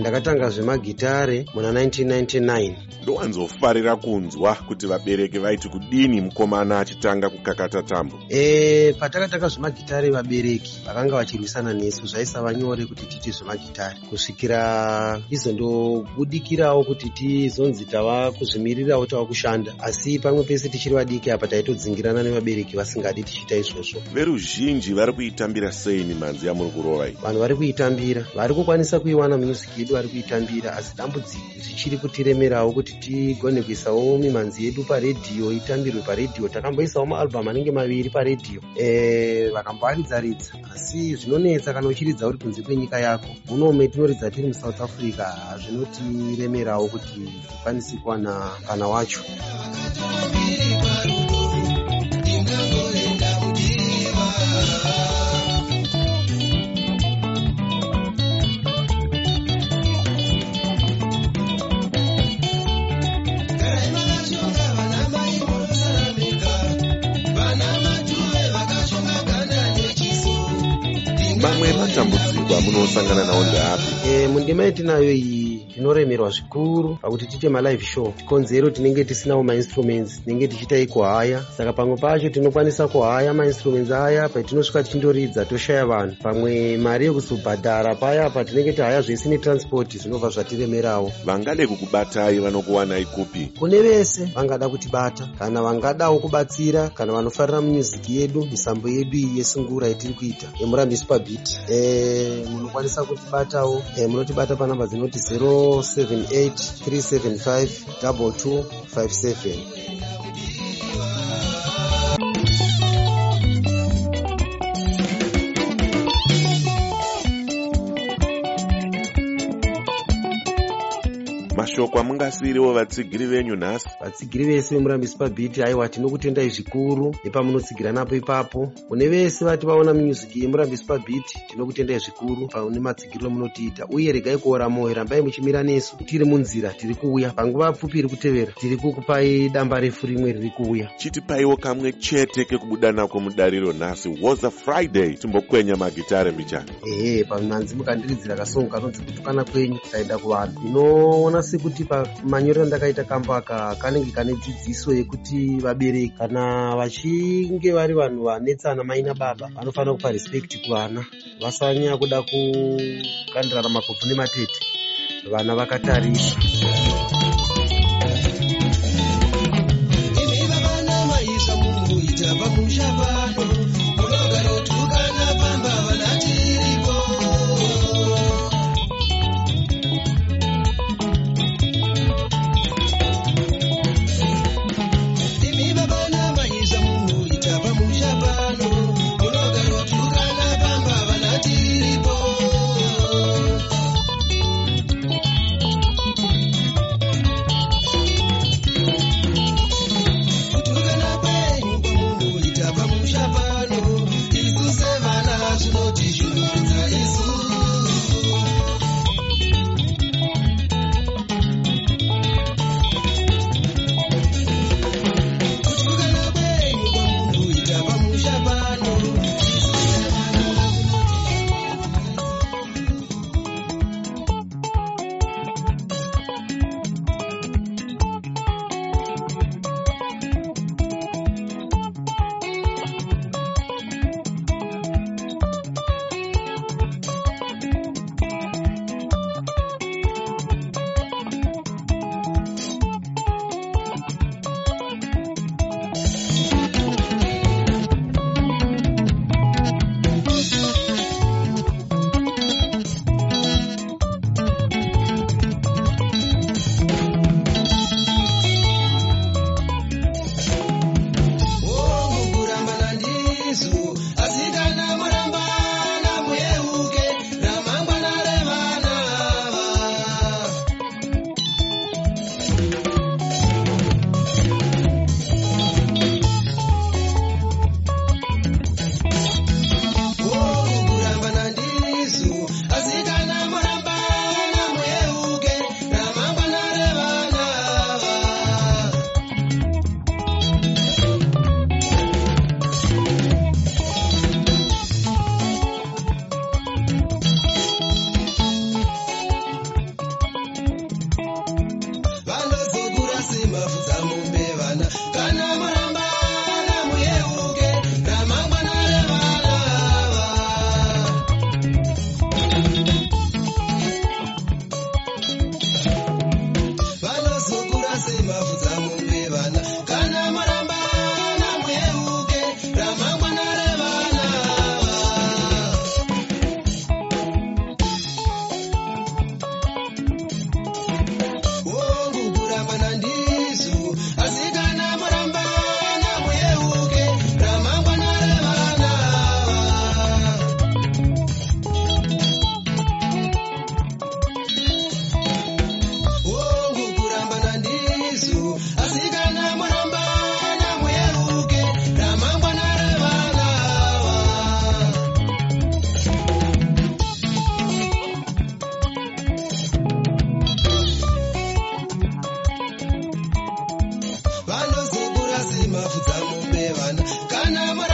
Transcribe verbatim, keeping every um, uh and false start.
ndakatanga zvemagitare muna nineteen ninety-nine. Ndowanzofarira kunzwa kuti vabereki vaiti kudini mukomana achitanga kukakata tambo. E, patakatanga zvemagitare vabereki vakanga vachirwisana nesu, zvaisava nyore kuti titi zvemagitare kusvikira izondobudikirawo kuti tizonzi tava kuzvimirirawo tava kushanda, asi pamwe pese tichiri vadiki apa taitodzingirana nevabereki vasingadi tichita izvozvo. Veruzhinji vari kuitambira sei mimanzi yamuri kurova iyi? Vanhu vari kuitambira, vari kukwanisa kuiwana music yedu vari kuitambira, asi dambudziko zvichiri kutiremerawo kuti tigone kuisawo mimanzi yedu paredhiyo itambirwe paredhiyo. Takamboisawo maalbhamu anenge maviri paredhiyo e, vakamboaridzaridza, asi zvinonetsa kana uchiridza uri kunze kwenyika yako. Muno metinoridza tiri muSouth Africa zvinotiremerawo kuti tikwanise kuwana kana wacho. Mamwe matambudziko amunosangana nawo ndeapi? E, mundima yetinayo iyi tinoremerwa zvikuru pakuti tiite malive show. Konzero tinenge tisinawo mainstruments, tinenge tichitai kuhaya, saka pamwe pacho tinokwanisa kuhaya mainstruments aya, patinosvika tichindoridza toshaya vanhu. Pamwe mari yekuzobhadhara paya patinenge tahaya zvese netransport zvinobva zvatiremerawo. Vangade kukubatai vanokuwanai kupi? Kune vese vangada kutibata, kana vangadawo kubatsira, kana vanofarira music yedu, misambo yedu iyi yesungura yetiri kuita yeMurambiswa Beat. Eh, munokwanisa kutibatawo, eh, munotibata panamba dzinoti zero seven eight three seven five two two five seven. Mashoko amungasiriwo vatsigiri venyu nhasi? Vatsigiri vese veMurambiswa Beat, aiwa tinokutendai zvikuru nepamunotsigira napo ipapo. Kune vese vati vaona music yeMurambiswa Beat, tinokutendai zvikuru paune matsigiro munotiita, uye regai kuora moyo, rambai muchimira nesu tiri munzira, tiri kuuya. Panguva pfupi iri kutevera tiri kukupai damba refu rimwe riri kuuya. Chitipaiwo kamwe chete kekubuda nako mudariro nhasi, Woza Friday, timbokwenya magitare mbichana. Ehe, pamanzi mukandiridzira kasongo kanonzi kutukana kwenyu kaenda kuvanhu. Inoona sekuti pamanyorero ndakaita kambo aka kanenge kane dzidziso yekuti vabereki kana vachinge vari vanhu vanetsana mai nababa vanofanira kupa respect kuvana, vasanyanya kuda kukandirana makobvu nematete, vana vakatarisa. kana